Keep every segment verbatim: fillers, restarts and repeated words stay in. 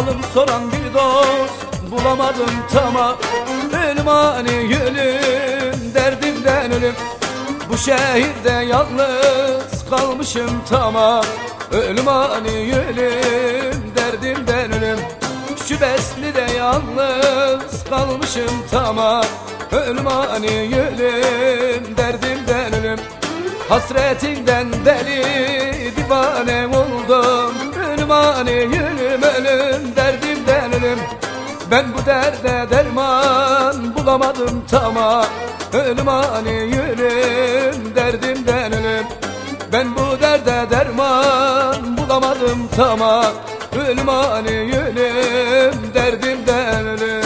Halım soran bir dost bulamadım tamam. Ölüm ani ölüm, derdimden ölüm. Bu şehirde yalnız kalmışım tamam. Ölüm ani ölüm, derdimden ölüm. Şu Besni'de yalnız kalmışım tamam. Ölüm ani ölüm, derdimden ölüm. Hasretinden deli divane oldum. Ölüm ani ölüm, ölüm, derdimden ölüm. Ben bu derde derman bulamadım tamam. Ölüm ani ölüm, derdimden ölüm. Ben bu derde derman bulamadım tamam. Ölüm ani ölüm, derdimden ölüm.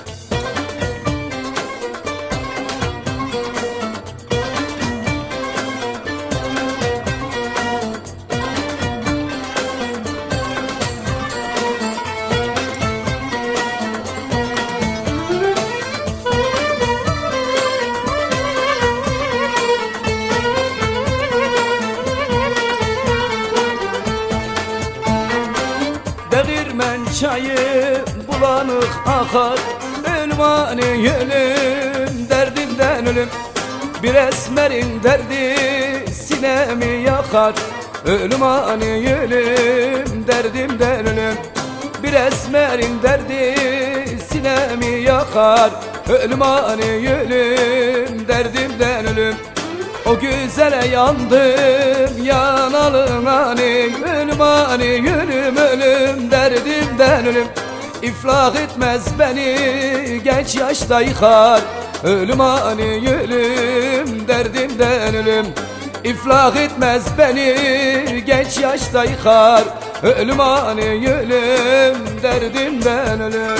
Değirmen çayı bulanık akar. Ölüm ani ölüm, derdimden ölüm. Bir esmerin derdi sinemi yakar. Ölüm ani ölüm, derdimden ölüm. Bir esmerin derdi sinemi yakar. Ölüm ani ölüm, derdimden ölüm. O güzele yandım yanalım ani. Ölüm ani ölüm, ölüm, derdimden ölüm. İflah etmez beni genç yaşta yıkar. Ölüm ani ölüm, derdimden ölüm. İflah etmez beni genç yaşta yıkar. Ölüm ani ölüm, derdimden ölüm.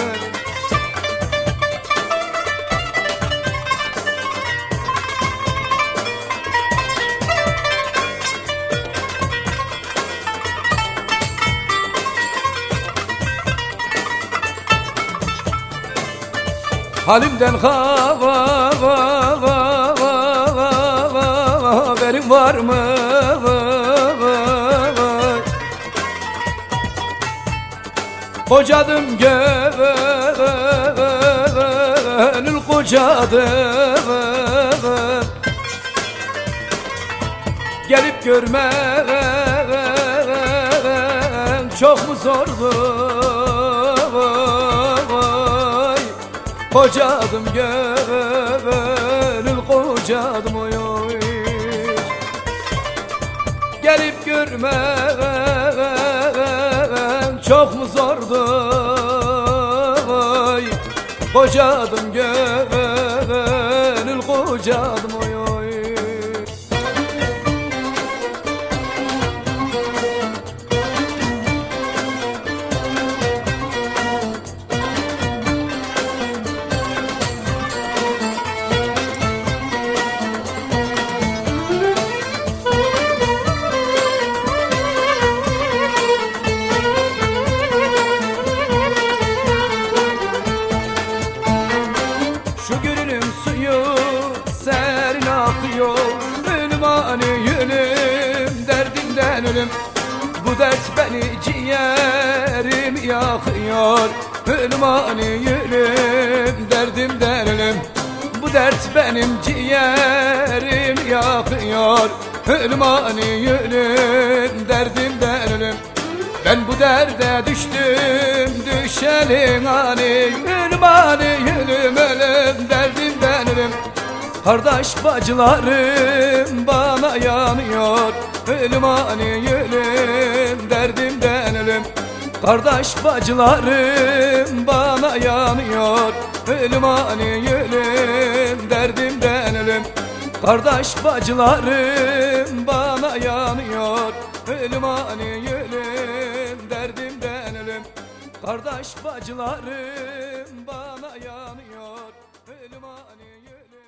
Halimden hava va va va va haberin var mı? Kocadım gönül kocadım. Gelip görmen çok mu zordu? Kocadım gönül kocadım oy oy. Gelip görmen çok mu zordu? Oy. Kocadım gönül kocadım oy oy. Şu gülünün suyu serin akıyor. Ölüm ani ölüm, derdimden ölüm. Bu dert beni ciğerim yakıyor. Ölüm ani ölüm, derdimden ölüm. Bu dert benim ciğerim yakıyor. Ölüm ani ölüm, derdimden ölüm. Ben bu derde düştüm düşelim ani. Ölüm ani ölüm, ölüm, derdimden ölüm. Kardeş bacılarım bana yanıyor. Ölüm ani ölüm, derdimden ölüm. Kardeş bacılarım bana yanıyor. Ölüm ani ölüm, derdimden ölüm. Kardeş bacılarım bana yanıyor. Ölüm ani ölüm, derdimden ölüm. Kardeş bacılarım bana yanıyor. Ölüm ani ölüm.